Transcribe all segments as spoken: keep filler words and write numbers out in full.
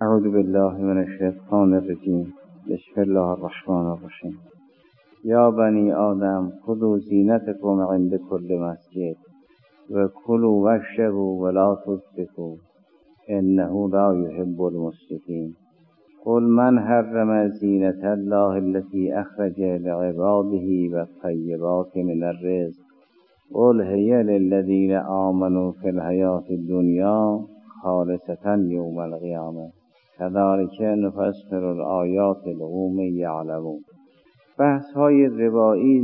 اعوذ بالله من الشیطان الرجیم. بسم الله الرحمن الرحیم. یا بنی آدم خذوا زینتکم عند کل مسجد و کلوا واشربوا ولا تسرفوا انه لا یحب المسرفین. قل من حرم زینة الله التي اخرج لعباده والطیبات من الرزق قل هي للذین آمنوا فی الحیاة الدنیا خالصة یوم القیامة کذلک نفصل الآیات لقوم یعلمون. بحث های روایی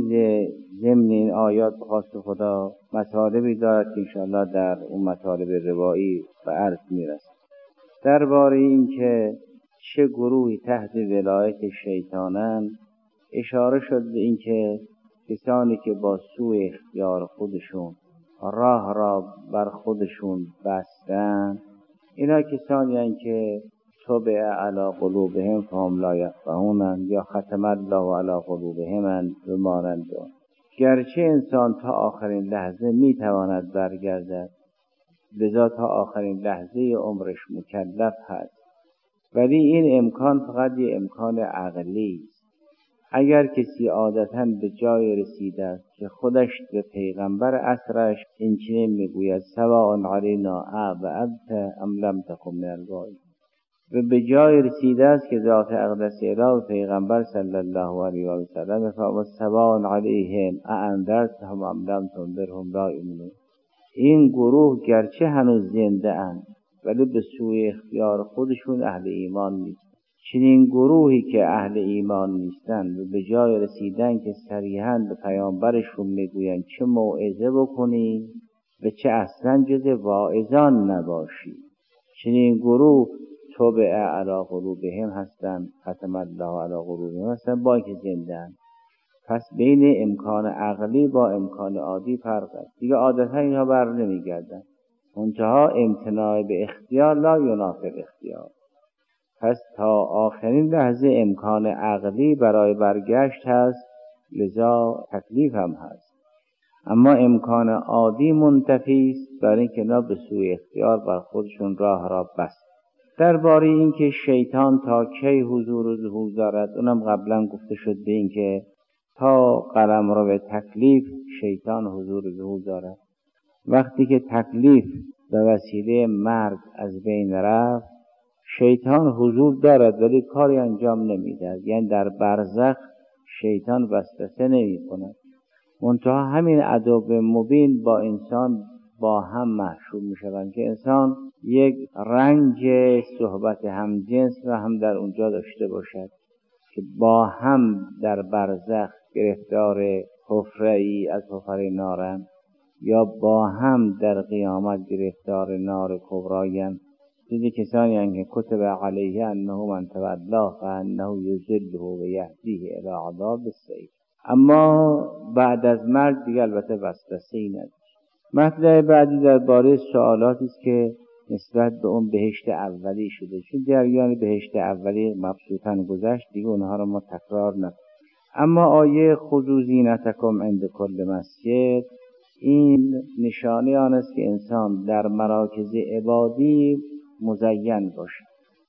ضمن این آیات به خواست خدا مطالبی دارد که انشاءالله در اون مطالب روایی به عرض میرسد. درباره این که چه گروهی تحت ولایت شیطانند اشاره شد به این که کسانی که با سوء اختیار خودشون راه را بر خودشون بستن، اینا کسانی هستند که طبع علی قلوبهم فهم لا یفقهون یا ختم الله علی قلوبهم و مانند آن. گرچه انسان تا آخرین لحظه میتواند برگردد، لذا تا آخرین لحظه عمرش مکلف هست، ولی این امکان فقط یه امکان عقلی است. اگر کسی عادتاً به جای رسیده است که خودش به پیغمبر عصرش این چنین میگوید سواء علینا أبعدت ام لم تکن من الغائبین، و به جای رسیده است که ذات اقدس اله پیغمبر صلی الله علیه و سلم فرمود سواء علیهم أأنذرتهم ام لم تنذرهم لا یؤمنون. این گروه گرچه هنوز زنده اند ولی به سوی اختیار خودشون اهل ایمان نیست. چنین گروهی که اهل ایمان نیستند و به جای رسیدن که صریحاً به پیامبرشون میگویند چه موعظه بکنی و چه اصلا جز واعظان نباشی، چنین گروه طبع علی قلوبهم هستند، ختم الله علی قلوبهم هستند، با اینکه زنده‌اند. پس بین امکان عقلی با امکان عادی فرق است. دیگه عادتاً اینها بر نمیگردند. منتها امتناع به اختیار لا ینافی الاختیار. پس تا آخرین لحظه امکان عقلی برای برگشت هست، لذا تکلیف هم هست، اما امکان عادی منتفی است، برای اینکه اینا به سوی اختیار بر خودشون راه را بست. درباره اینکه شیطان تا کی حضور و ظهور دارد، اونم قبلا گفته شد به این که تا قلمرو به تکلیف شیطان حضور و ظهور دارد. وقتی که تکلیف به وسیله مرگ از بین رفت، شیطان حضور دارد ولی کاری انجام نمیدهد، یعنی در برزخ شیطان وسوسه نمی کند. منتها همین عدو مبین با انسان با هم محشور می شوند که انسان یک رنج صحبت همجنس را هم در اونجا داشته باشد که با هم در برزخ گرفتار حفره‌ای از حفر نارند یا با هم در قیامت گرفتار نار کبرایند. چیزی کسانی هستند که کتب علیه انه من تولاه فانه یضله و یهدیه الی عذاب السعیر. اما بعد از مرگ دیگه البته وسوسه‌ای نداشت. مطلب بعدی درباره سوالاتی است که نسبت به اون بهشت اولی شده، چون جریان بهشت اولی مبسوطاً گذشت، دیگه اونها رو ما تکرار نکنیم. اما آیه خذوا زینتکم عند کل مسجد، این نشانه آن است که انسان در مراکز عبادی مزین باشد.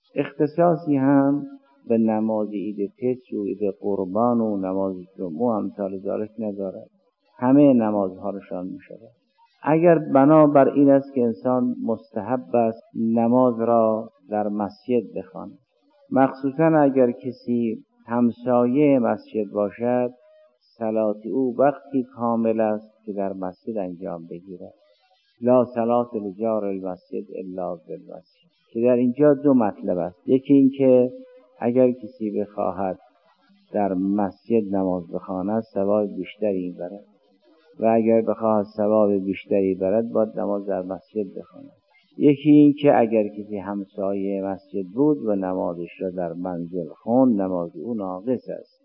اختصاصی هم به نماز عید فطر و عید قربان و نماز جمعه و امثال ذالک ندارد، همه نمازها رشان می شود. اگر بنابر این است که انسان مستحب است نماز را در مسجد بخواند، مخصوصا اگر کسی همسایه مسجد باشد، صلات او وقتی کامل است که در مسجد انجام بگیرد. لا صلات لجار المسجد الا بالمسجد، که در اینجا دو مطلب است. یکی این که اگر کسی بخواهد در مسجد نماز بخواند ثواب بیشتری برد، و اگر بخواهد ثواب بیشتری برد باید نماز در مسجد بخواند. یکی این که اگر کسی همسایه مسجد بود و نمازش را در منزل خوند، نماز او ناقص است،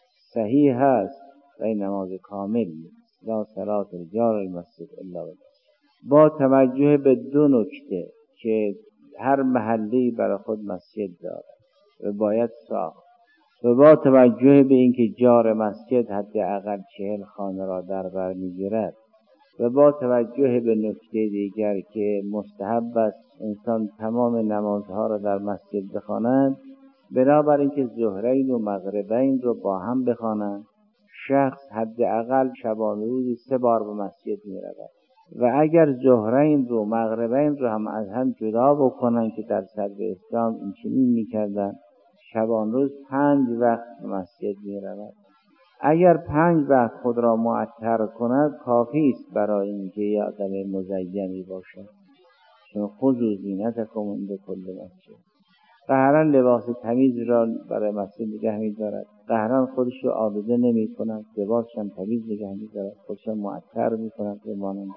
صحیح است و این نماز کامل نیست. لا صلات لجار المسجد الا بالمسجد. با توجه به دو نکته که هر محلی برای خود مسجد دارد و باید ساخت، و با توجه به اینکه جار مسجد حداقل چهل خانه را در بر میگیرد و با توجه به نکته دیگر که مستحب است انسان تمام نمازها را در مسجد بخواند، بنابر اینکه ظهرین و مغربین رو با هم بخوانند، شخص حداقل شبانه روزی سه بار به مسجد می رود و اگر ظهرین رو مغربین رو هم از هم جدا بکنن که در صدر اسلام این چنین می کردن، شبانه روز پنج وقت به مسجد می رود. اگر پنج وقت خود را معطر کند کافی است برای اینکه یه آدم مزینی باشد. چون خذوا زینتکم عند کل مسجد. قهرا لباس تمیز را برای مسجد نگه می دارد، قهرا خودش رو آلوده نمی کند، لباسش هم تمیز نگه می دارد، خودش هم معطر می کند به مانند.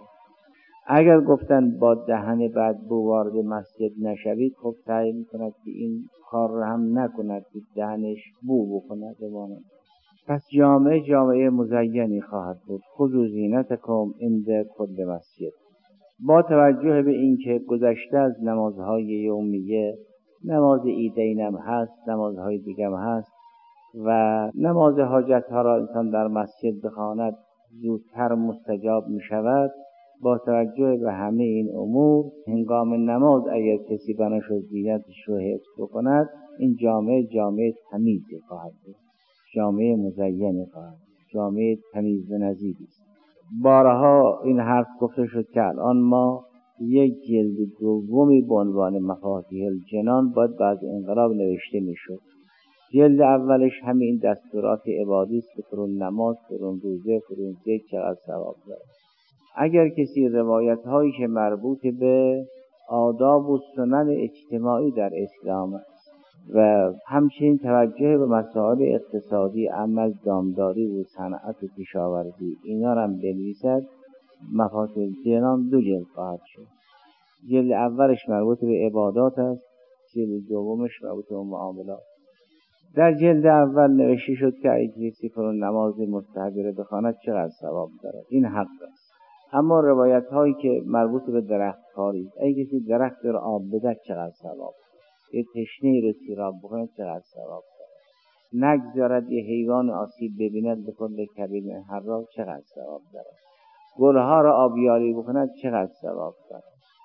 اگر گفتن با دهن بدبو وارد مسجد نشوید، خب سعی می کند که این کار را هم نکند که دهنش بو بکند به مانند. پس جامعه جامعه مزینی خواهد بود. خذوا زینتکم عند کل مسجد. با توجه به اینکه گذشته از نمازهای یومیه، نماز عیدین هم هست، نمازهای دیگه هم هست و نماز حاجت ها را انسان در مسجد بخواند زودتر مستجاب می شود. با توجه به همه این امور هنگام نماز اگر کسی بناشد زینتش رو حفظ بکند، این جامعه جامعه تمیزی خواهد بود، جامعه مزینی خواهد بود، جامعه تمیز و نظیفی است. بارها این حرف گفته شد که الان ما یک جلد دومی به عنوان مفاتیح الجنان باید بعد انقلاب نوشته میشد. جلد اولش همین دستورات عبادی است که فرون نماز، فرون روزه، فرون ذکر چقدر ثواب داره. اگر کسی روایت هایی که مربوط به آداب و سنن اجتماعی در اسلام است و همچنین توجه به مسائل اقتصادی، عمل، دامداری و صنعت و کشاورزی اینا را هم بنویسد، مفاتیح الجنان دو جلد خواهد شد. جلد اولش مربوط به عبادات است، جلد دومش مربوط به معاملات. در جلد اول نوشته شد که اگه کسی فرون نماز مستحبی را بخواند چقدر ثواب دارد. این حق است. اما روایت هایی که مربوط به درخت کاری است، اگه کسی درخت را آب بده چقدر ثواب، یه تشنه رو سیراب بکنه چقدر ثواب دارد، نگذارد یه حیوان آسیب ببیند بکنه کبیر هر را چقدر ثواب دارد، گلها را آبیاری بکند چقدر ثواب دارد.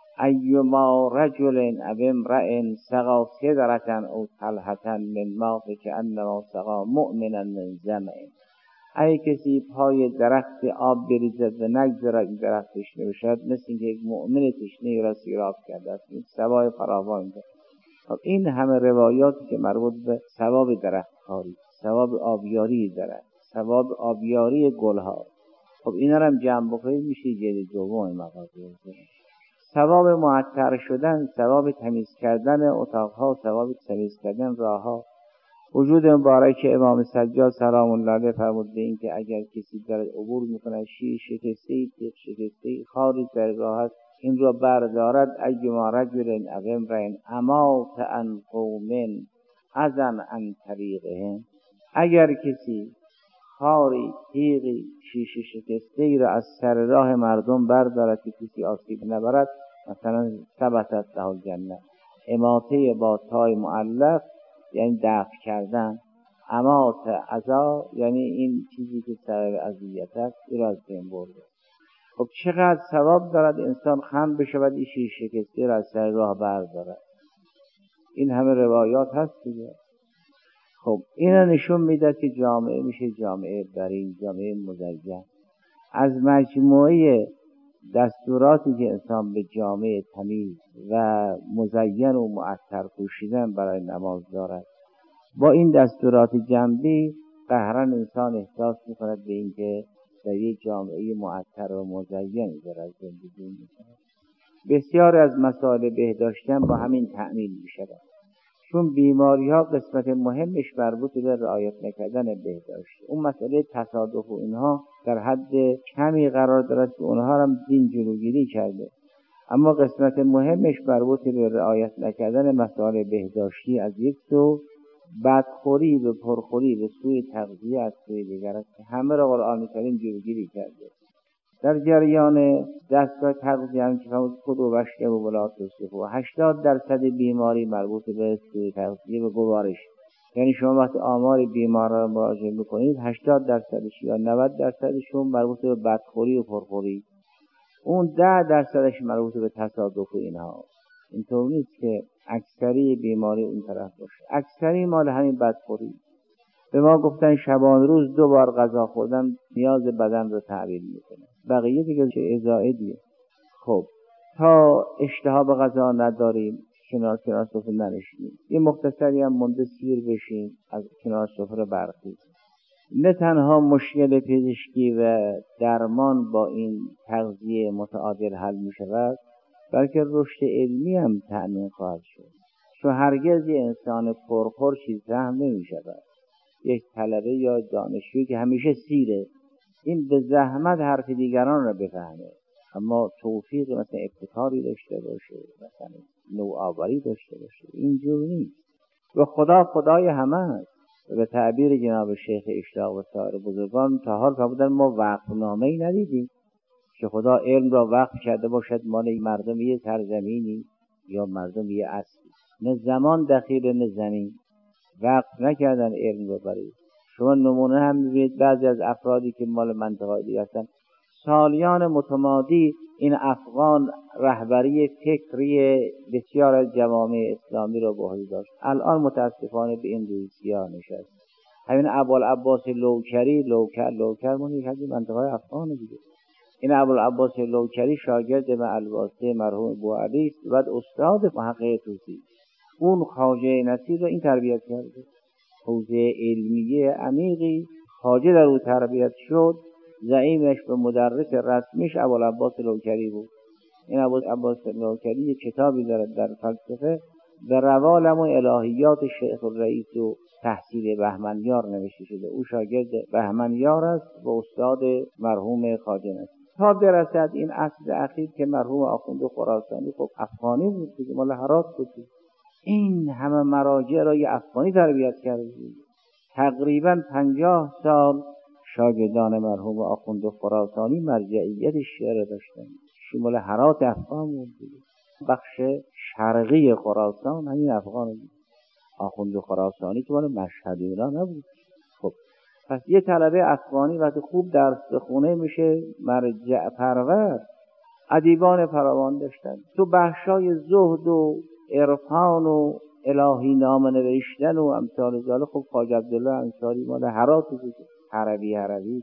ایما رجل او امرئ سقا سدرة او طلحة من ماء فکأنما سقا مؤمنا من ظمأ. اگه کسی پای درخت آب بریزد و نگذارد این درخت تشنه بشود، مثل اینکه یک مؤمن تشنه را سیراب کرده است. این ثواب فراوان دارد. خب این همه روایاتی که مربوط به ثواب درخت کاری، ثواب آبیاری درخت، ثواب آبیاری گلها، خب اینا رو هم جمع بکنید میشه جلد دوم مفاتیح الجنان. ثواب معطر شدن، ثواب تمیز کردن اتاقها، ثواب تمیز کردن راهها. وجود مبارک امام سجاد سلام الله علیه فرموده این که اگر کسی دارد عبور میکنه شیر شکسته، تیغ شکسته، خاری در راه است، این را بردارد. ایما رجل او امرئ امات عن قوم اذن عن طریقهم. اگر کسی خاری، تیغی، شیشه شکسته ای را از سر راه مردم بردارد که کسی آسیب نبرد، مثلا ثبتت له الجنه. اماته با تای معلق یعنی دفع کردن، امات عزا یعنی این چیزی که سبب اذیت است این را از بین برده. خب چقدر ثواب دارد انسان خم بشود این شیشه شکسته را از سر راه بردارد. این همه روایات هست دیگه. خب اینا نشون میده که جامعه میشه جامعه برین، جامعه مزین. از مجموعه دستوراتی که انسان به جامعه تمیز و مزین و معطر پوشیدن برای نماز دارد، با این دستورات جنبی قهرا انسان احساس میکند به اینکه در یک جامعه معطر و مزین دارد زندگی میکند. بسیار از مسائل بهداشتی هم با همین تأمین میشود، چون بیماری ها قسمت مهمش مربوط به رعایت نکردن بهداشت. اون مسئله تصادف و اینها در حد کمی قرار دارد که اونها هم دین جلوگیری کرده، اما قسمت مهمش مربوط به رعایت نکردن مسائل بهداشتی از یک سو، بدخوری به پرخوری به سوی تغذیه از سوی دیگر است که همه را قرآن کریم جلوگیری کرده. در جریان دستگاه تغذیه هم که فرمود خود و وشکه و بلا تصفه و هشتاد درصد بیماری مربوط به سوی تغذیه و گوارش. یعنی شما وقتی آمار بیمار را مراجعه میکنید هشتاد درصدش یا نود درصدشون مربوط به بدخوری و پرخوری. اون ده درصدش مربوط به تصادف و اینها. اینطور نیست که اکثری بیماری اون طرف باشه. اکثری مال همین بدخوری. به ما گفتن شبان روز دو بار غذا خوردن نیاز بدن رو تعبیر میکنه. بقیه دیگه چه ازائه دیگه. خب تا اشتها به غذا نداریم، کنار کنار سفره ننشینیم، یه مختصری هم مونده سیر بشیم از کنار سفره برخیزیم. نه تنها مشکل پزشکی و درمان با این تغذیه متعادل حل می شود، بلکه رشد علمی هم تأمین خواهد شد. چون هرگز یه انسان پرخور چیز فهم نمی شود. یک طلبه یا دانشجوی که همیشه سیره، این به زحمت حرف دیگران را بفهمه، اما توفیق مثلا ابتکاری داشته باشه، مثلا نوآوری داشته باشه، اینجور نیست. و خدا خدای همه است. به تعبیر جناب شیخ اشراق و سایر بزرگان تا حال فرمودن ما وقفنامه‌ای ندیدیم که خدا علم را وقف کرده باشد مال مردم یه سرزمینی یا مردم یه اصلی. نه زمان دخیل نه زمین وقف نکردن علم رو برای. شما نمونه هم می‌بینید بعضی از افرادی که مال منطقه دیگه هستن سالیان متمادی این افغان رهبری فکری بسیار از جوامع اسلامی را به عهده داشت. الان متاسفانه به این روسیه نشست. همین ابوالعباس لوکری لوکر لوکر مونی از منطقه افغان دیگه. این ابوالعباس لوکری شاگرد معلواسه مرحوم بوعلی است، بعد استاد محقق توسی. اون خواجه نصیر رو این تربیت کرده. حوزه علمیه عمیقی خواجه در او تربیت شد. زعیمش به مدرس رسمیش ابوالعباس لوکری بود. این ابوالعباس لوکری یک کتابی دارد در فلسفه به روالم و الهیات شیخ الرئیس و تحصیل بهمنیار نوشته شده. او شاگرد بهمنیار است و استاد مرحوم خواجه نصیر. تا برسد این عصر اخیر که مرحوم آخوند خراسانی خب افغانی بود که مال هرات بود. این همه مراجع را یه افغانی تربیت کرده. تقریبا پنجاه سال شاگردان مرحوم آخوند خراسانی مرجعیت شعر داشتن. شمال هرات افغان بود. بخش شرقی خراسان همین افغان بود. آخوند خراسانی که مال مشهد اینا نبود. خب پس یه طلبه افغانی وقتی خوب درس بخونه میشه مرجع پرور. ادیبان فراوان داشتن. تو بخشای زهد و عرفان و الهی نامه نوشتن و امثال ذالک خب خواجه عبدالله انصاری مال هرات بود. عربی عربی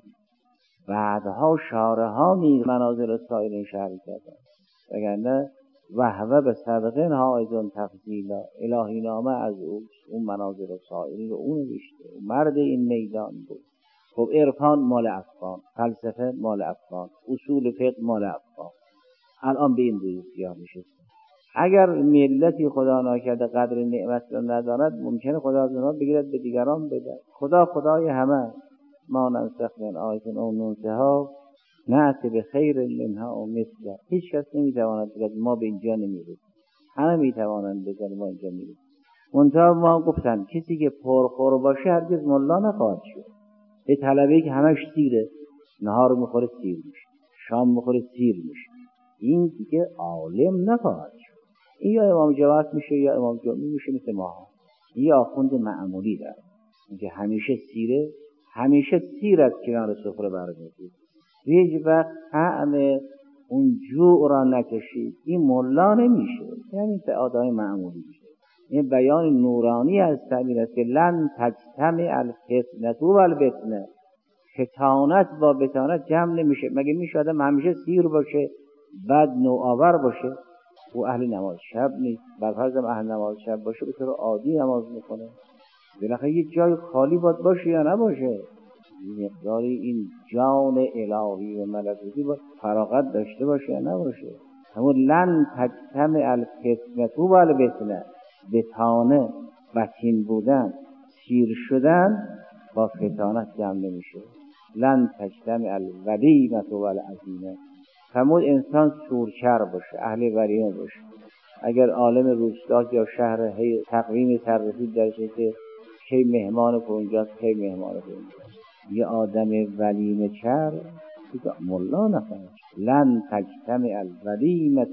بعدها شاره ها نیز منازل سایرین شهر کردن. وگرنه وهوه به صدقه ها ایزون تفضیلا الهی نامه از او اون منازل سایرین رو اون نوشته. مرد این میدان بود. خب عرفان مال افغان، فلسفه مال افغان، اصول فقه مال افغان. الان به این روی سیاه میشه. اگر ملتی خدا ناکرده قدر نعمت را نداند ممکنه خدا از اونها بگیرد به دیگران بده. خدا خدای همه. ما ننسخ من آیت او ننسها نأتی به خیر منها و مثلا. هیچ کس نمیتواند بگه ما به اینجا نمیرسیم. همه میتوانند بگن ما اینجا میرسیم. منتها ما گفتن کسی که پرخور باشه هرگز ملا نخواهد شد. یه طلبه‌ای که همش سیره، نهار میخوره سیر میشه، شام میخوره سیر میشه، این دیگه عالم نخواهد شد. این یا امام جواد میشه یا امام جمعی میشه مثل ما. این یا آخوند معمولی داره که همیشه سیره، همیشه سیر از کنار سفره برمی‌داره. هیچ وقت طعم اون جوع را نکشید. این ملا نمیشه. یعنی تعادای معمولی میشه. این بیان نورانی از تعبیر است که لن تجتمع الفتنه و البتنه. فتانت با بتانت جمع نمیشه. مگه میشه آدم همیشه سیر باشه بعد نوآور باشه؟ او اهل نماز شب نیست. بر فرض اهل نماز شب باشه به طور عادی نماز میکنه. بالاخره یک جای خالی باید باشه یا نباشه؟ مقداری این جان الهی و ملکوتی باید فراغت داشته باشه یا نباشه؟ همون لن تجتمع الفتنه و البتنه. بتانه بتین بودن سیر شدن با فتانت جمع نمیشه. لن تجتمع الولیمه و العزیمه. فرمود انسان سورچر باشه، اهل ولیمه باشه. اگر عالم روستا یا شهر هی تقویم صرفی درشه که کی مهمان که اونجاست کی مهمان که اونجاست، یه آدم ولیمه چر دیگه ملا نخواهد. لن تجتمع الولیمه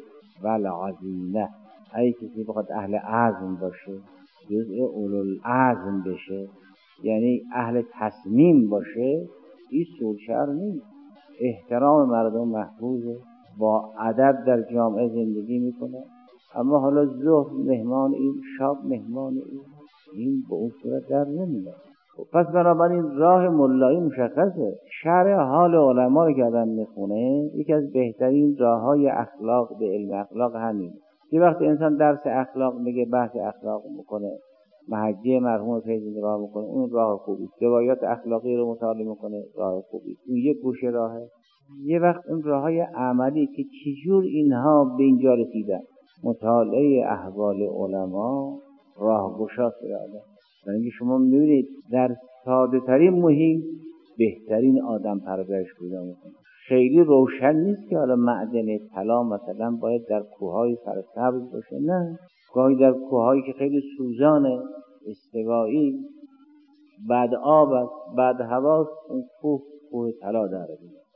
و العزیمه. اگه کسی بخواد اهل عزم باشه، جزء اولوالعزم بشه، یعنی اهل تصمیم باشه، این سورچر نیست. احترام مردم محفوظه، با ادب در جامعه زندگی میکنه، اما حالا ظهر مهمان این، شب مهمان این، این به اون صورت در نمیاد. پس بنابراین راه ملایی مشخصه. شرح حال علما رو که آدم میخونه، یکی از بهترین راههای اخلاق به علم اخلاق همین. یه وقتی انسان درس اخلاق میگه، بحث اخلاق میکنه، محجه مرحوم پیدا نگاه میکنه، اون راه خوبی. روایات اخلاقی رو مطالعه میکنه، راه خوبی. اون یک گوشه راهه. یه وقت اون راههای عملی که چجور اینها به اینجا رسیدن، مطالعه احوال علما راهگشاست برای آدم. یعنی شما می‌بینید در ساده ترین محیط بهترین آدم پرورش پیدا میکنه. خیلی روشن نیست که حالا معدن طلا مثلا باید در کوههای سرسبز باشه، نه، گاهی در کوههایی که خیلی سوزانه، استوایی، بعد آب است، بعد هواست، اون کوه کوه طلا داره.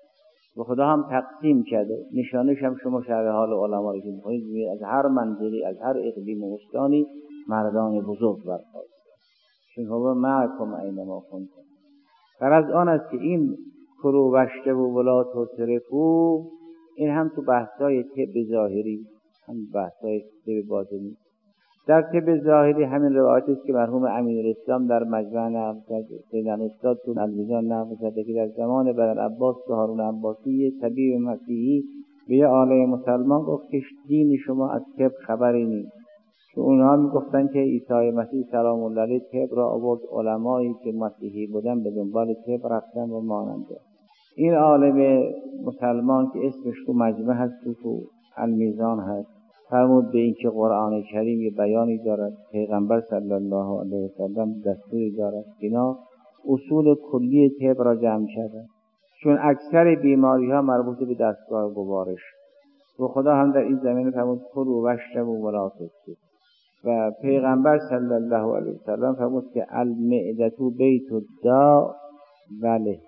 و خدا هم تقسیم کرده. نشانش هم شما شرح حال علما رو که می‌خونید، از هر منطقی، از هر اقلیم و استانی مردان بزرگ برخاست. چون هو معکم اینما کنتم. غرض آن است که این فرو وشته و ولا تصرفو، این هم تو بحثای طب ظاهری، هم بحثای طب باطنی. در طب ظاهری همین روایتی است که مرحوم امین‌الاسلام در مجمع نقل کرده، سیدنا استاد تو المیزان نقل کرده که در زمان بنی عباس و هارون عباسی یه طبیب مسیحی به یه عالم مسلمان گفت که دین شما از طب خبری نیست. که اونها میگفتن که عیسی مسیح سلام الله علیه طب را آورد، علمایی که مسیحی بودن به دنبال طب رفتن و ماننده. این عالم مسلمان که اسمش تو مجمع هست، تو, تو المیزان هست، فرمود به این که قرآن کریم یه بیانی دارد، پیغمبر صلی الله علیه وسلم دستوری دارد، اینا اصول کلی طب را جمع شده، چون اکثر بیماری ها مربوط به دستگاه گوارش. و خدا هم در این زمینه فرمود کلوا واشربوا ولا تسرفوا. و پیغمبر صلی الله علیه وسلم فرمود که المعده بیت الداء و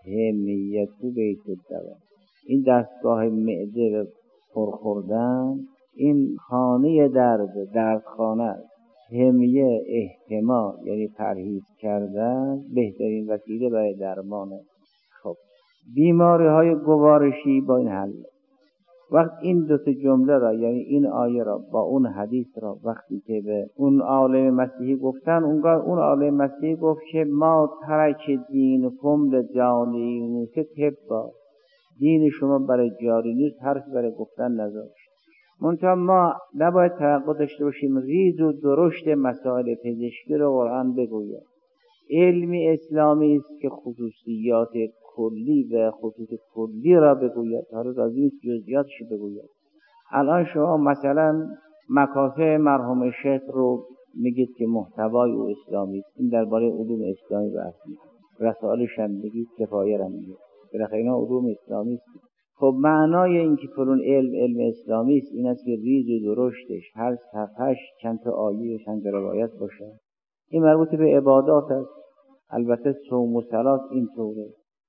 الحمیه بیت الدواء. این دستگاه معده پر خوردن این خانه درد، دردخانه است. حمیه احتمال یعنی پرهیز کردن بهترین وسیله برای درمانه. خب بیماری های گوارشی با این حل. وقت این دو تا جمله را، یعنی این آیه را با اون حدیث را وقتی که به اون عالم مسیحی گفتن، اونگاه اون عالم مسیحی گفت که ما ترک دینکم لجانین که طب، دین شما برای جاری نیست، حرف برای گفتن نذاشت. منتها ما نباید توقع داشته باشیم ریز و درشت مسائل پزشکی رو قرآن بگوید. علمی اسلامی است که خصوصیات کلی و خصوص کلی را بگوید، حالا راضی نیست جزئیاتش بگوید. الان شما مثلا مکاسب مرحوم شیخ رو میگید که محتوای او اسلامی است، این درباره علوم اسلامی بحث میکنه، رسالش هم میگید، کفایه هم میگید، بالاخره اینا علوم اسلامی است. خب معنای این که فرون علم علم اسلامی است این است که ریز و درشتش هر صفحش چند تا آیه چند تا روایت باشه. این مربوط به عبادات است. البته صوم و صلات اینطوره،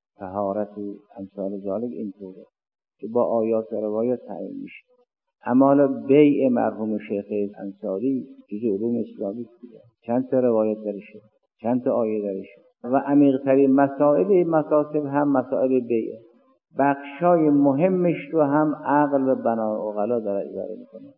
طهارت و امثال ذالک اینطوره که با آیات و روایات تعیین میشه. اما حالا بیع مرحوم شیخ انصاری جزء علوم اسلامی است، چند تا روایت درشه، چند تا آیه درشه. و عمیق‌ترین مسائل مکاسب هم مسائل بیع، بخشای مهمش رو هم عقل و بنا و عقلا داره اداره میکنه.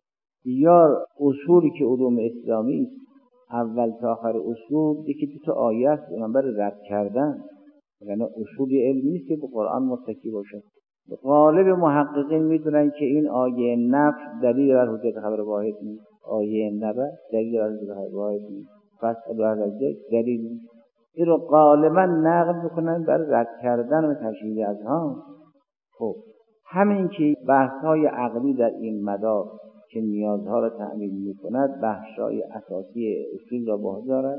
یا اصولی که علوم اسلامی است، اول تا آخر اصول یکی دو تا آیه است، اونم برای رد کردن، یعنی اصولی علمی نیست که به قرآن متکی باشه. غالب محققین میدونن که این آیه نفی دلیل بر حجت خبر واحد نیست، آیه نبأ دلیل بر حجت خبر واحد نیست، فصل بر دلیل نیست. این رو غالبا نقل میکنن برای رد کردن و تشهیر اذهان. خب همین که بحث‌های عقلی در این مدار که نیازها را تأمین می‌کند، بخش‌های اساسی اصول را با دارد.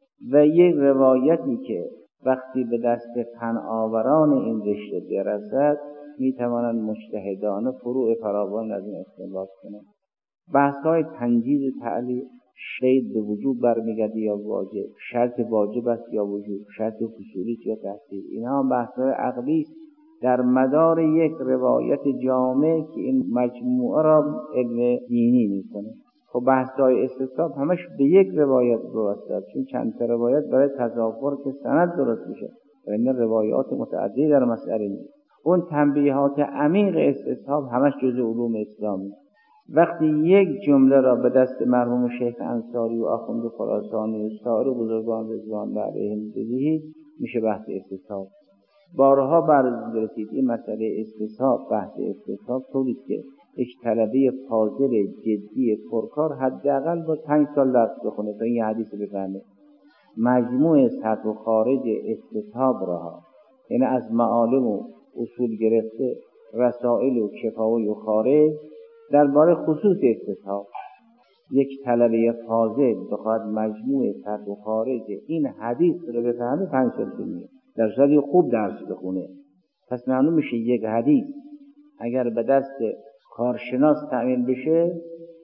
و یک روایتی که وقتی به دست فناوران این رشته برسد می‌توانند مجتهدانه فروع فراوان از این استنباط کنند. بحث‌های تنجیز تعلیل، شید به وجوب برمیگرده یا واجب، شرط واجب است یا وجوب، شرط حصولی یا تحصیل، اینها هم بحث‌های عقلی است در مدار یک روایت جامع که این مجموعه را علم دینی میکنه. خب بحث‌های استصحاب همش به یک روایت وابسته است، چون چند تا روایت برای تضافر که سند درست میشه و این روایات متعددی در مسئله نیست. اون تنبیهات عمیق استصحاب همش جزء علوم اسلامی. وقتی یک جمله را به دست مرحوم شیخ انصاری و آخوند خراسانی و سایر بزرگان رضوان علیهم بدهید میشه بحث استصحاب. بارها بررسی رسید این مسئله استصحاب، بحث استصحاب طوریه که یک طلبه فاضل جدی پرکار حداقل با پنج سال درس بخونه تا این حدیث بفهمه. مجموع سطح و خارج استصحاب را، یعنی از معالم و اصول گرفته رسائل و شفاوی و خارج درباره خصوص استصحاب، یک طلبه فاضل بخواد مجموع سطح و خارج این حدیث رو بفهمه پنج سال طول در صورتی خوب درس بخونه. پس معلوم میشه یک حدیث اگر به دست کارشناس تأمین بشه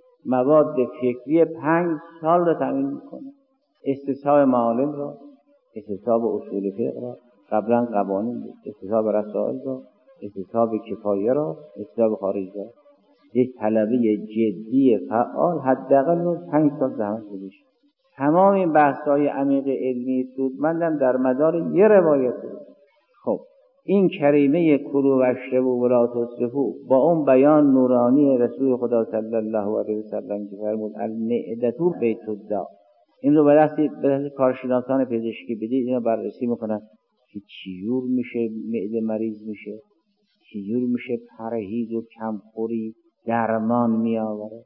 مواد فکری پنج سال رو تأمین میکنه. استصحاب معالم را، استصحاب اصول فقه را، قبلا قوانین، استصحاب رسائل را، استصحاب کفایه را، استصحاب خارج را. یک طلبه جدی فعال حداقل رو پنج سال زحمت بکشه. تمام این بحث‌های عمیق علمی سودمندم در مدار یه روایت بود. خب این کریمه کلوا واشربوا ولا تسرفوا با اون بیان نورانی رسول خدا صلی الله علیه و سلم که فرمود المعده بیت الداء، این رو به دست به دست کارشناسان پزشکی بدید، اینو بررسی میکنن که چجور میشه معده مریض میشه، چجور میشه پرهیز و کمخوری درمان میآوره،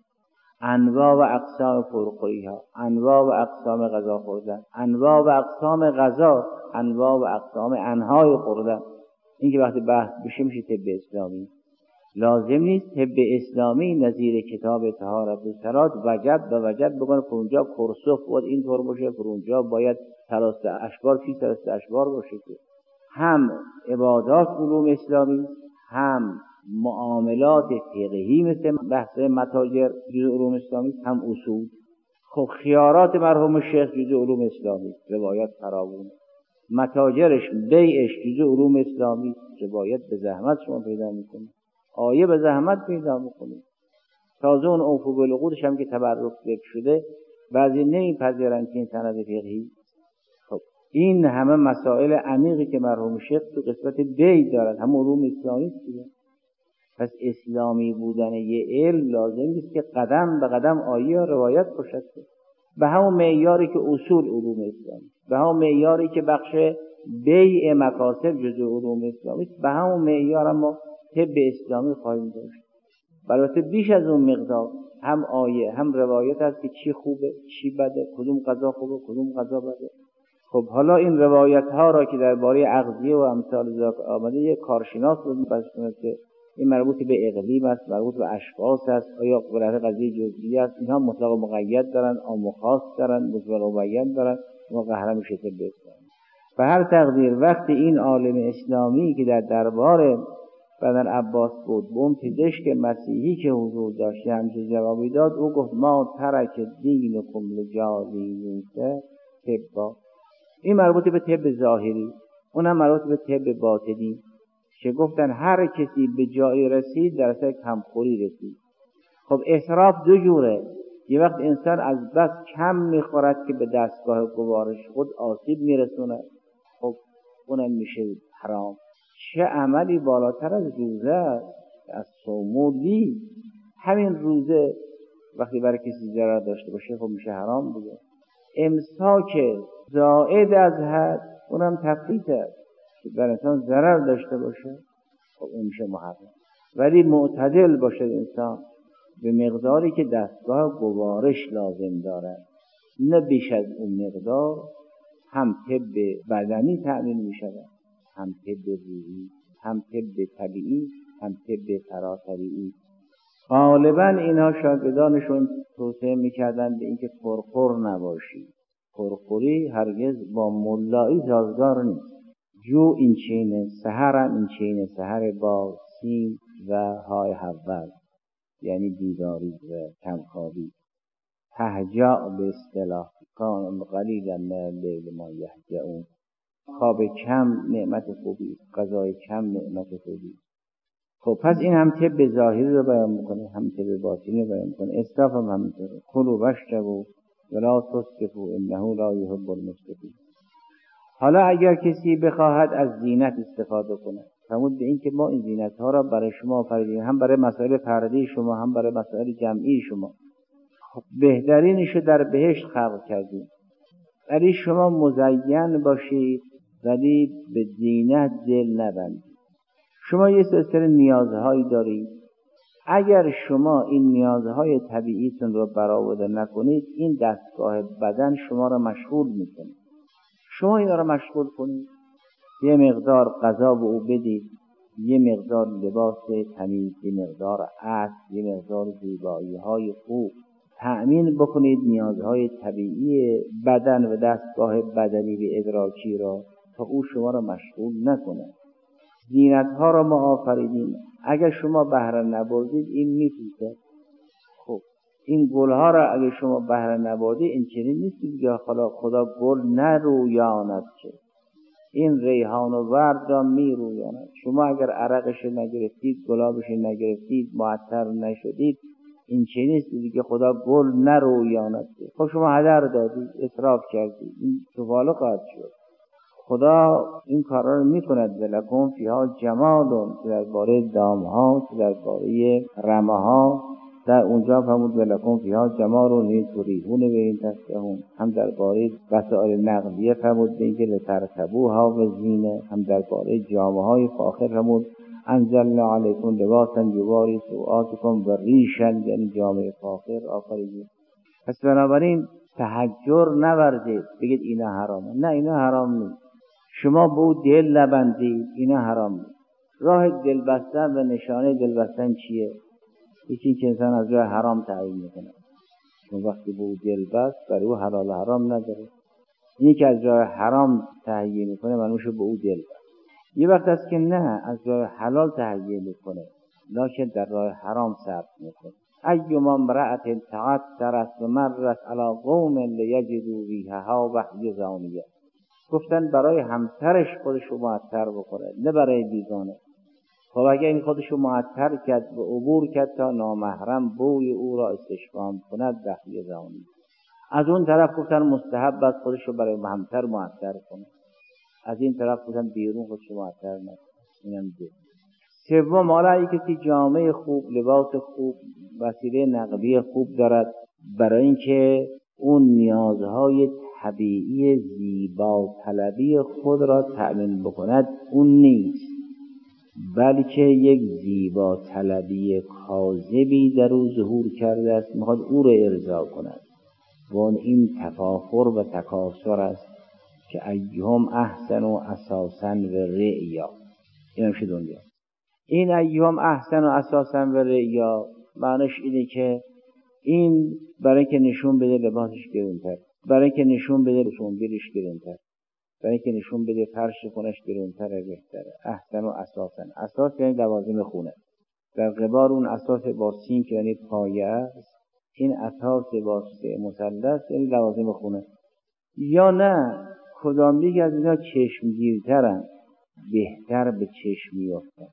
انواع و اقسام پرخوری ها، انواع و اقسام غذا خوردن، انواع و اقسام غذا، انواع و اقسام انهای خوردن. این که وقتی بحث بشه میشه طب اسلامی. لازم نیست طب اسلامی نظیر کتاب طهارت و صلات وجب و وجب بکنه که اونجا کرسوف باید اینطور باشه، که اونجا باید ثلاثه اشبار فی ثلاثه اشبار باشه. که هم عبادات علوم اسلامی، هم معاملات فقهی مثل بحث متاجر جزء علوم اسلامی، هم اصول. خب خیارات مرحوم شیخ جزء علوم اسلامی، روایت فراوون. متاجرش بیعش جزء علوم اسلامی، روایت به زحمت شما پیدا میکنه، آیه به زحمت پیدا میکنه. تازه اون اوفو بالعقودش هم که تبرک ذکر شده بعضی نمیپذیرن که این سند فقهی. خب این همه مسائل عمیقی که مرحوم شیخ تو قسمت بیع دارن هم علوم اسلامی است. پس اسلامی بودن یه علم لازم نیست که قدم به قدم آیه و روایت باشد، به همون معیاری که اصول علوم اسلامی، به همون معیاری که بخش بیع مکاسب جزء علوم اسلامی است، به همون معیار ما طب اسلامی خواهیم داشت. البته بیش از اون مقدار هم آیه هم روایت هست که چی خوبه چی بده، کدوم غذا خوبه کدوم غذا بده. خب حالا این روایت ها را که درباره اغذیه و امثال ذاک آمده یک کارشناس رو بحث کنه که این مربوط به اقلیم است، مربوط به اشخاص است، آیا قدرت قضیه جزئی است، اینها مطلق و مقید دارن، عام و خاص دارن، مطلق و مقید دارن، ما قهر میشه طب اسلامی. به هر تقدیر وقتی این عالم اسلامی که در دربار بدن عباس بود، به اون پزشک مسیحی که حضور داشت همچه جوابی داد، او گفت ما ترک دینکم لجالی طب. این مربوط به طب ظاهری، اونم مربوط به طب باطنی که گفتن هر کسی به جایی رسید در اثر کمخوری رسید. خب اسراف دو جوره، یه وقت انسان از بس کم میخورد که به دستگاه گوارش خود آسیب میرسونه، خب اونم میشه حرام. چه عملی بالاتر از روزه است، از صومولی. همین روزه وقتی برای کسی ضرر داشته باشه خب میشه حرام دیگه. امساک زائد از حد اونم تفریط است که بر انسان ضرر داشته باشه خب اون میشه محرم. ولی معتدل باشه انسان به مقداری که دستگاه گوارش لازم دارد، نه بیش از اون مقدار. هم طب بدنی تأمین می شود، هم طب روحی، هم طب طبیعی، هم طب فراتبیعی. غالبا اینها شاگردانشون توصیه میکردن به اینکه پرخور نباشی. پرخوری هرگز با ملایی سازگار نیست. جو این چین سحرم این چین سحر با سین و های حول، یعنی بیداری و کمخوابی. تهجع به اصطلاح کان قلیلا من اللیل ما یهجعون. خواب کم نعمت خوبی، غذای کم نعمت خوبی. خب پس این هم طب ظاهری رو بیان میکنه، هم طب باطنی رو بیان میکنه. اسراف هم همینطوره. کلوا واشربوا ولا تسرفوا انه لا یحب المسرفین. حالا اگر کسی بخواهد از زینت استفاده کنه، فرمود به این که ما این زینت ها را برای شما آفریدیم، هم برای مسائل فردی شما هم برای مسائل جمعی شما. خب بهترینشو در بهشت خلق کردیم، ولی شما مزین باشید ولی به زینت دل نبندید. شما یه سلسله نیازهایی دارید، اگر شما این نیازهای طبیعیتون رو برآورده نکنید این دستگاه بدن شما را مشغول میکنه. شما اینا را مشغول کنید، یه مقدار غذا به او بدید، یه مقدار لباس تمیز، یه مقدار عطر، یه مقدار زیبایی های خوب تأمین بکنید نیازهای طبیعی بدن و دستگاه بدنی و ادراکی را تا او شما را مشغول نکنه. زینت ها را ما آفریدیم، اگر شما بهره نبردید این میپوسه. خب این گل ها را اگر شما بهره نبردید این چنین نیست که خدا خدا گل نرویاند، که این ریحان و ورد را میرویاند. شما اگر عرقش نگرفتید، گلابش نگرفتید، معطر نشدید، این چنین نیست که خدا گل نرویاند. خب شما هدر دادید، اسراف کردید، این سفاله خواهد شد. خدا این کارا رو میکند. ولکم فیها جمال، درباره دامها، درباره رمها، در اونجا فرمود ولکم فیها جمال و نیتوریهون به این تسکهون. هم درباره وسائل نقلیه فرمود به اینکه لترکبوها و زینه، هم درباره جامه های فاخر فرمود انزلنا علیکم لباسا یواری سوآتکم و ریشن، یعنی جامه فاخر آفریدید. پس بنابراین تحجر نورزید بگید اینا حرامه. نه، اینا حرام نیست. شما به او دل نبندید، اینا حرام نیست. راه دل بستن و نشانه دل بستن چیه؟ یکی این که انسان از راه حرام تعیین میکنه، چون وقتی به او دل بست برای او حلال و حرام نداره. اینی که از راه حرام تهیه میکنه منوشو به او دل بست. یه وقت است که نه، از راه حلال تهیه میکنه لکن در راه حرام صرف میکنه. ایما امرأة تعطرت و مرت علی قوم لیجدوا ریحها وهی زانیه. گفتن برای همسرش خودشو معطر بکنه، نه برای بیگانه. خب اگر این خودشو معطر کرد و عبور کرد تا نامحرم بوی او را استشمام کند، وهی زانیه. از اون طرف گفتن مستحب است خودشو برای همسر معطر کنه، از این طرف گفتن بیرون خودشو معطر نکنه. اینم دو. سوم، حالا کسی جامعه خوب، لباس خوب، وسیله نقلیه خوب دارد برای اینکه اون نیازهای طبیعی زیبا طلبی خود را تأمین بکند، اون نیست، بلکه یک زیبا طلبی کاذبی در او ظهور کرده است، میخواد او را ارضا کند. و این تفاخر و تکاثر است که ایهم احسن و اساسا و رعیا. این همشه دنیا. این ایهم احسن و اساسا و رعیا معنیش اینه که این برای که نشون بده لباسش گرونتر، برای که نشون بده اتومبیلش گرونتر، برای که نشون بده فرش خونش گرونتر بهتره. احسن و اساسا، اساس یعنی لوازم خونه، در قبال اون اساس با سین که یعنی پایه است، این اساس با سه مثلث یعنی لوازم خونه. یا نه کدام یک از اینا چشمگیرترن، بهتر به چشم میافتن.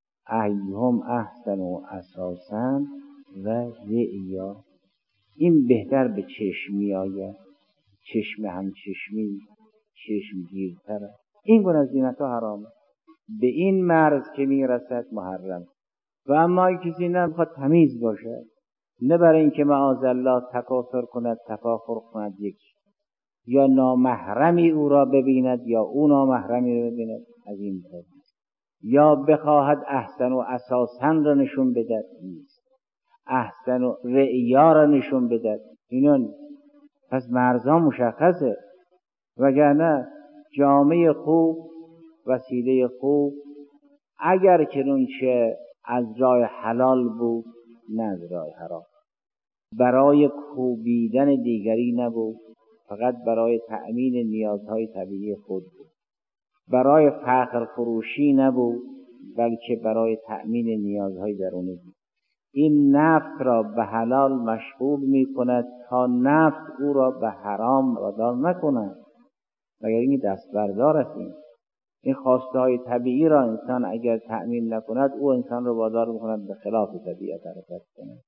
ایهم احسن و اساسا و رعیا، این بهتر به چشم میآید، چشم هم چشمی، چشم گیرتره. این گونه از زینت ها حرامه، به این مرز که میرسد محرم. و اما کسی نمیخواد تمیز باشه، نه برای اینکه معاذالله تکاثر کند، تفاخر کند، یک یا نامحرمی او را ببیند یا او نامحرمی را ببیند، از این طرف، یا بخواهد احسن و اساسا را نشون بدهد، نیست، احسن و رعیا را نشون بدهد، اینا نیست. پس مرزها مشخصه. وگرنه جامعه خوب، وسیله خوب، اگر که اونچه از راه حلال بود نه از راه حرام، برای کوبیدن دیگری نبود، فقط برای تأمین نیازهای طبیعی خود بود، برای فخر فروشی نبود بلکه برای تأمین نیازهای درونی بود. این نفس را به حلال مشغول می کند تا نفس او را به حرام وادار نکند، مگر این دست بردار است. این این خواسته های طبیعی را انسان اگر تأمین نکند او انسان را وادار میکند به خلاف طبیعت حرکت کند.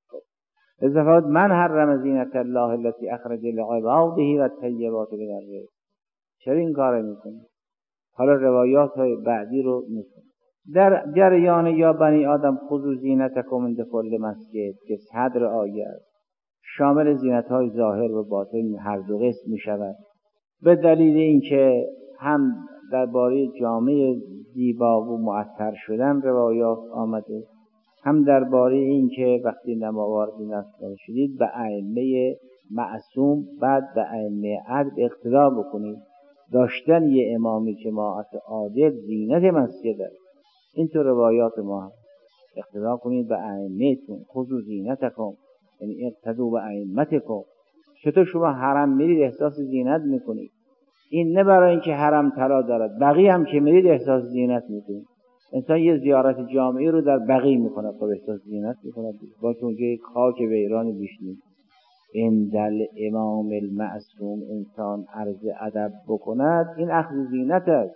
اضافات من حرم زینت الله التي اخرج لعباده و الطیبات من الرزق. چرا این کار میکنی؟ حالا روایات های بعدی رو میکنی. در جریان یا بنی آدم خذوا زینتکم عند کل مسجد که صدر آیه شامل زینت‌های ظاهر و باطن هر دو قسم می‌شود، به دلیل اینکه هم درباره جامعه زیبا و معطر شدن روایات آمده، هم درباره اینکه وقتی نماوار زینت شدید به ائمه معصوم بعد به ائمه عدل اقتدا بکنید. داشتن یه امام جماعت عادل زینت مسجد است. این تو روایات ما هم اقتدا کنید به ائمه‌تون، خذوا زینتکم، یعنی اقتدوا به ائمتکم. چطور شما حرم میرید احساس زینت میکنید؟ این نه برای اینکه حرم طلا دارد، بقیه هم که میرید احساس زینت میکنید. انسان یه زیارت جامعی رو در بقیه میکنه خب احساس زینت میکنه، با که اونجا یک خاک ویران بیش نیست. این دل امام المعصوم انسان عرض ادب بکند، این اخذ زینت است.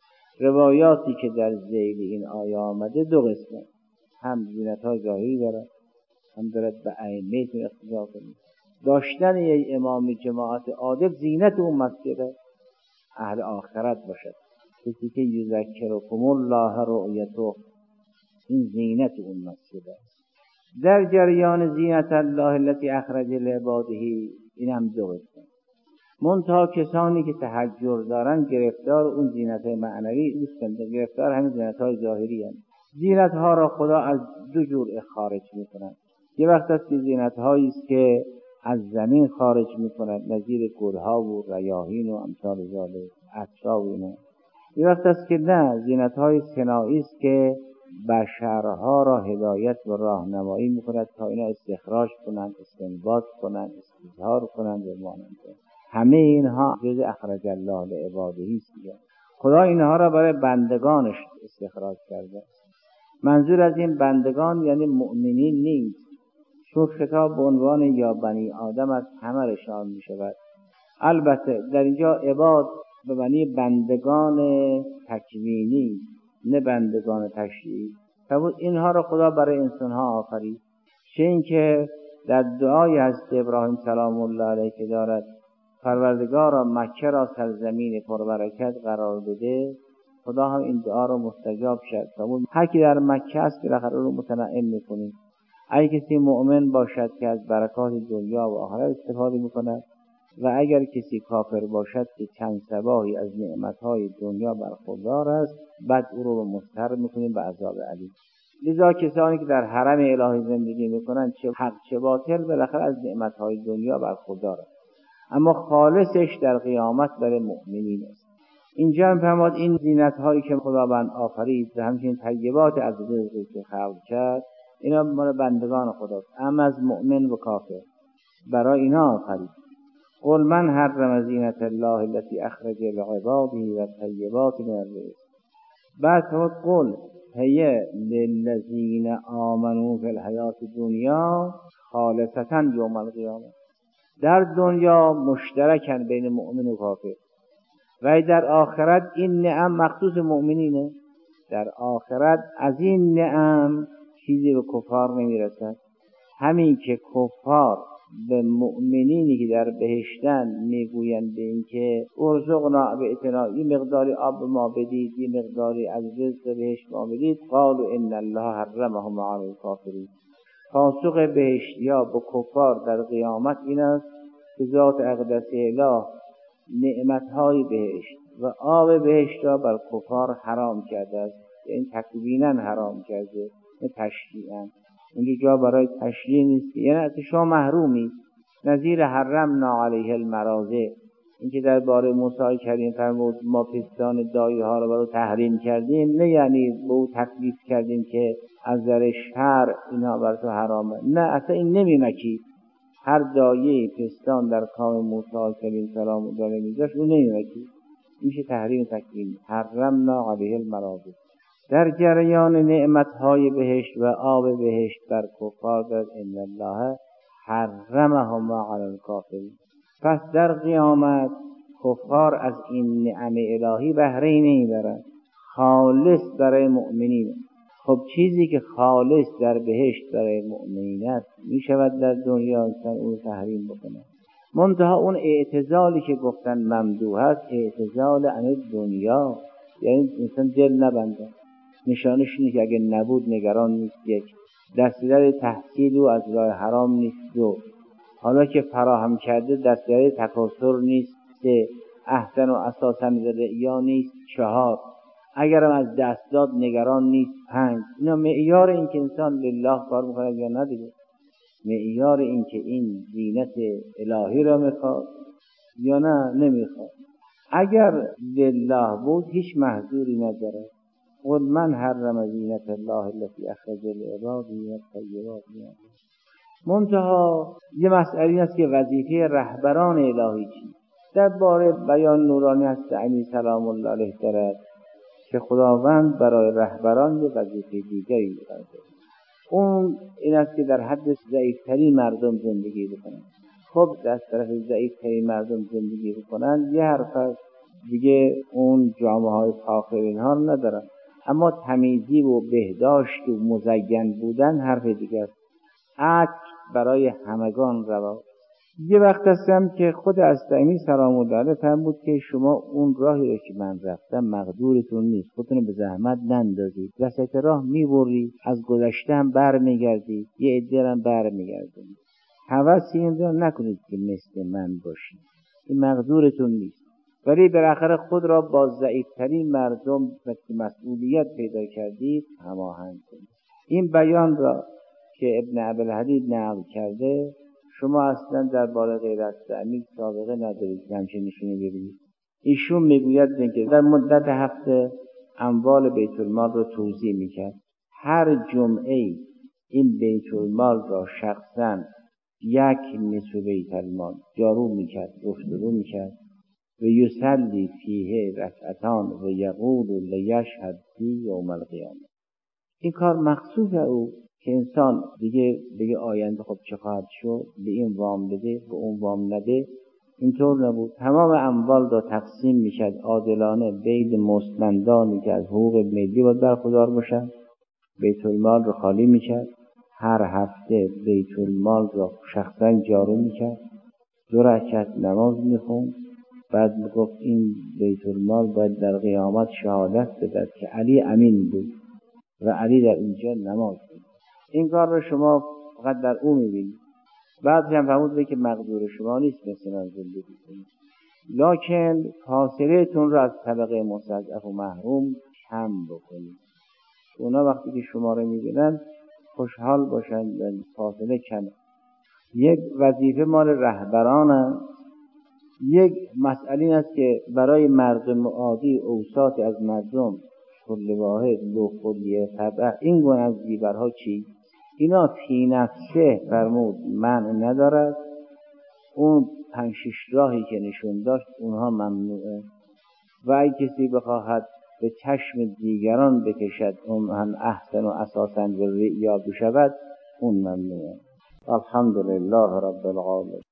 روایاتی که در ذیل این آیه آمده دو قسمه، هم زینت های ظاهری دارد، هم دارد به ائمه‌تون اقتدا کنید. داشتن یک امام جماعت عادل زینت اون مسجد است، اهل آخرت باشد، کسی که یذکرکم الله رؤیته، این زینت اون مسجد است. در جریان زینت الله التي اخرج لعباده، این هم دو قسمه. منتها کسانی که تحجر دارن گرفتار اون زینت معنوی نیستند، گرفتار همین زینت های ظاهری هستند. زینت ها را خدا از دو جور خارج میکنند. یه وقت است که زینت هایی است که از زمین خارج میکنند، نظیر گلها و ریاحین و امثال ذالک، عطرها و اینا. یه وقت است که نه، زینت های صناعی است که بشرها را هدایت و راهنمایی میکند تا اینا استخراج کنند، استنباط کنند، استظهار کنند و مانند. همه اینها جز اخرج الله لعباده است. خدا اینها را برای بندگانش استخراج کرده. منظور از این بندگان یعنی مؤمنین نیست، چون خطاب به عنوان یا بنی آدم از همه رشان می شود. البته در اینجا عباد به معنی بندگان تکوینی، نه بندگان تشریعی. فرمود اینها را خدا برای انسانها آفرید. چه این که در دعای حضرت ابراهیم سلام الله علیه که دارد پروردگارا مکه را سرزمین پربرکت قرار بده، خدا هم این دعا را مستجاب شد. فرمود هر کی در مکه است بالاخره رو متنعم می‌کنید. اگر کسی مؤمن باشد که از برکات دنیا و آخرت استفاده می‌کند، و اگر کسی کافر باشد که چند صباحی از نعمت‌های دنیا برخوردار است، بعد او رو مضطر می‌کنیم به عذاب علیم. لذا کسانی که در حرم الهی زندگی می‌کنند چه حق چه باطل بالاخره از نعمت‌های دنیا برخوردار است، اما خالصش در قیامت برای مؤمنین است. اینجا هم فرمود این زینت‌هایی که خداوند آفرید و همچنین طیبات از رزقی که خلق کرد، اینا مال بندگان خداست، اما از مؤمن و کافر برای اینا آفرید. قل من حرم زینت الله التي اخرج لعباده و طیبات من الرزق. بعد فرمود قل هی للذین آمنوا فی الحیات الدنیا خالصة یوم القیامه. در دنیا مشترکن بین مؤمن و کافر، و در آخرت این نعم مخصوص مؤمنینه. در آخرت از این نعم چیزی به کفار نمیرسد. همین که کفار به مؤمنینی که در بهشتن میگویند به این که ارزقنا بإتنا، این مقداری آب ما بدید، این مقداری از رزق بهشت ما بدید، قالوا ان الله حرمهم علی الکافرین. پاسخ بهشتیا به کفار در قیامت این است که ذات اقدس اله نعمتهای بهشت و آب بهشت را بر کفار حرام کرده است. این تکویناً حرام کرده، نه تشریعاً. اونجا جا برای تشریع نیست، یعنی از شما محرومی. نظیر حرمنا علیه المراضع، این که در باره موسی کریم فرمود ما پستان دایی ها را برای تحریم کردیم، نه یعنی به او تکلیف کردیم که از در شرع اینا بر تو حرامه، نه اصلا این نمیمکید. هر دایه پستان در کام موسی کریم سلام الله علیه میذاشت اون نمیمکید، میشه تحریم تکلیف. حرمنا علیه المراضع. در جریان نعمتهای بهشت و آب بهشت بر کفار داد ان الله حرمهم علی الکافرین. پس در قیامت کفار از این نعم الهی بهره نمیبرند، خالص برای مؤمنین. خب چیزی که خالص در بهشت برای مؤمنین است میشود در دنیا انسان اون تحریم بکنه. منتها اون اعتزالی که گفتن ممدوح است، اعتزال عن دنیا، یعنی انسان دل نبنده. نشانش اینه که اگه نبود نگران نیست. یک، دستور تحصیل او از راه حرام نیست. دو، حالا که فراهم کرده دستور تکاثر نیست. سه، احسن و اساسا رعیا نیست. چهار، اگرم از دست داد نگران نیست. پنج، اینا معیار این که انسان لله کار میکنه یا نه دیگه. معیار این که این زینت الهی را میخواد یا نه نمیخواد. اگر لله بود هیچ محذوری نداره. قل من حرم زینت الله التي اخرج لعباده والطیبات من الرزق. منتها یه مسئله است که وظیفه رهبران الهی چیست؟ در باره بیان نورانی هست علی سلام الله علیه دارد که خداوند برای رهبران یه وظیفه دیگری دارد. اون این است که در حد ضعیفترین مردم زندگی بکنن. خب در طرف ضعیفترین مردم زندگی بکنن یه حرف است دیگه، اون جامعه های فاخر اینها رو ندارن، اما تمیزی و بهداشت و مزین بودن حرف دیگه است. عدل برای همگان روا. یه وقت هستم که خود استعمی سلام الله علیه فرمود که شما اون راهی رو که من رفتم مقدورتون نیست، خودتون رو به زحمت نندازید. وسط راه میبری، از گذشته هم بر میگردید، یه عده هم بر میگردید. حوثی این رو نکنید که مثل من باشید، این مقدورتون نیست. ولی بالاخره خود را با ضعیفترین مردم وقتی مسئولیت پیدا کردید هماهنگ کنید. این بیان را که ابن ابوالحدید نقل کرده، شما اصلا در باره غیر از تعمیل سابقه ندارید که همچین نشونی ببینید. ایشون میگوید که در مدت هفته اموال بیت المال رو توزیع میکرد. هر جمعه این بیت المال را شخصا یک نصف بیت المال جارو میکرد، گفتگو میکرد و یصلی فیه رکعتان و یقول لیشهد فی یوم القیامه. این کار مخصوص او که انسان دیگه بگه آینده خب چه خواهد شد، به این وام بده به اون وام نده. اینطور نبود. تمام اموال را تقسیم میشد عادلانه بین مستمندانی که از حقوق ملی باید برخوردار باشند. بیت المال رو خالی میکرد. هر هفته بیت المال را شخصا جارو میکرد. دو رکعت نماز میخوند. بعد میگفت این بیت المال باید در قیامت شهادت بدهد که علی امین بود و علی در اینجا نماز بود. این کار رو شما فقط در او میبینید. بعد هم فرمود که مقدور شما نیست مثل من زندگی کنید، لکن فاصله تون رو از طبقه مستضعف و محروم کم بکنید. اونا وقتی که شما رو میبینن خوشحال باشن و فاصله کم. یک وظیفه مال رهبرانه. یک مسئله این است که برای مردم عادی اوساط از مردم کل واحد دو کلیه طبع این گونه از دیبرها چی؟ اینا فی نفسه فرمود معنی ندارد. اون پنج شش راهی که نشون داشت اونها ممنوعه و اگه کسی بخواهد به چشم دیگران بکشد اون هم احسن و اساسا و رعیا بشود اون ممنوعه. الحمدلله رب العالمین.